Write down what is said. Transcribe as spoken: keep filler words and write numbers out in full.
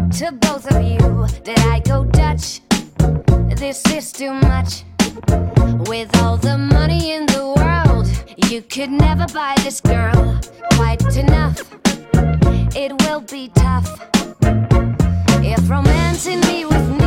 to both of you. Did I go Dutch? This is too much. With all the money in the world, you could never buy this girl quite enough. It will be tough if romancing me with